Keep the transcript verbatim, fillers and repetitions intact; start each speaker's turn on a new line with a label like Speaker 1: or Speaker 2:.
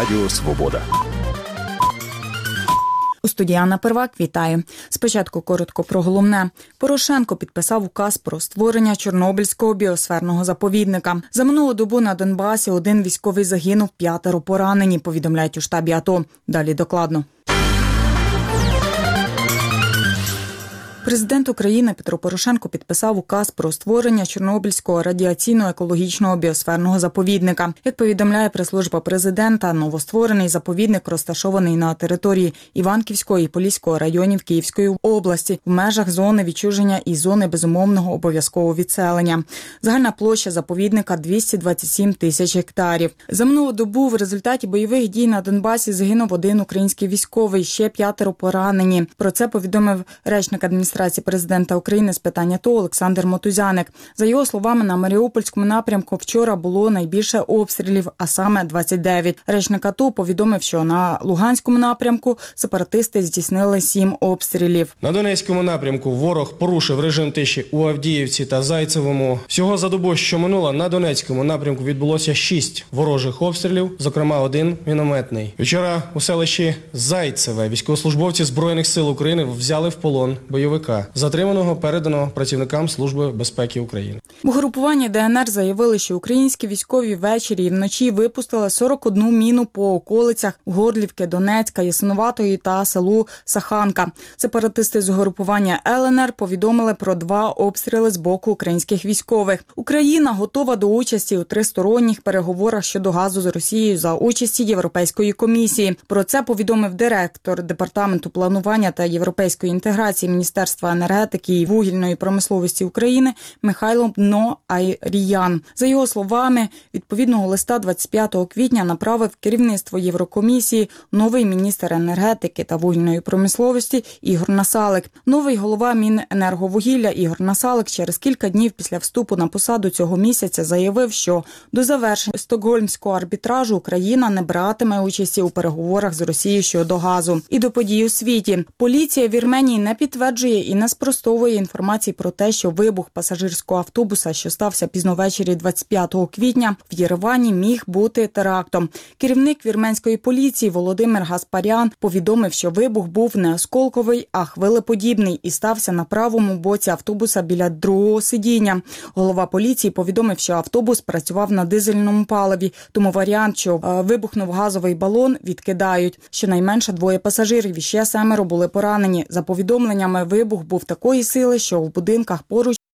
Speaker 1: Радіо Свобода.
Speaker 2: У студії Анна Первак, вітаю. Спочатку коротко про головне. Порошенко підписав указ про створення Чорнобильського біосферного заповідника. За минулу добу на Донбасі один військовий загинув, п'ятеро поранені, повідомляють у штабі АТО. Далі докладно. Президент України Петро Порошенко підписав указ про створення Чорнобильського радіаційно-екологічного біосферного заповідника. Як повідомляє прес-служба президента, новостворений заповідник розташований на території Іванківського і Поліського районів Київської області в межах зони відчуження і зони безумовного обов'язкового відселення. Загальна площа заповідника – двісті двадцять сім тисяч гектарів. За минулу добу в результаті бойових дій на Донбасі загинув один український військовий, ще п'ятеро поранені. Про це повідомив речник адміністрації адміністрації президента України з питань АТО Олександр Мотузяник. За його словами, на Маріупольському напрямку вчора було найбільше обстрілів, а саме двадцять дев'ять. Речник АТО повідомив, що на Луганському напрямку сепаратисти здійснили сім обстрілів.
Speaker 3: На Донецькому напрямку ворог порушив режим тиші у Авдіївці та Зайцевому. Всього за добу, що минула, на Донецькому напрямку відбулося шість ворожих обстрілів, зокрема один мінометний. Вчора у селищі Зайцеве військовослужбовці Збройних сил України взяли в полон бойовика. Затриманого передано працівникам Служби безпеки України.
Speaker 2: В угрупуванні ДНР заявили, що українські військові ввечері і вночі випустили сорок одну міну по околицях Горлівки, Донецька, Ясинуватої та селу Саханка. Сепаратисти з угрупування ЛНР повідомили про два обстріли з боку українських військових. Україна готова до участі у тристоронніх переговорах щодо газу з Росією за участі Європейської комісії. Про це повідомив директор Департаменту планування та європейської інтеграції Міністерства енергетики і вугільної промисловості України Михайло Ноайріян. За його словами, відповідного листа двадцять п'ятого квітня направив керівництво Єврокомісії новий міністр енергетики та вугільної промисловості Ігор Насалик. Новий голова Міненерговугілля Ігор Насалик через кілька днів після вступу на посаду цього місяця заявив, що до завершення Стокгольмського арбітражу Україна не братиме участі у переговорах з Росією щодо газу. І до подій у світі. Поліція Вірменії не підтверджує і не спростовує інформації про те, що вибух пасажирського автобуса, що стався пізно ввечері двадцять п'ятого квітня, в Єревані міг бути терактом. Керівник вірменської поліції Володимир Гаспарян повідомив, що вибух був не осколковий, а хвилеподібний і стався на правому боці автобуса біля другого сидіння. Голова поліції повідомив, що автобус працював на дизельному паливі, тому варіант, що вибухнув газовий балон, відкидають. Щонайменше двоє пасажирів і ще семеро були поранені. За повідомленнями, вибух був такої сили, що в будинках поруч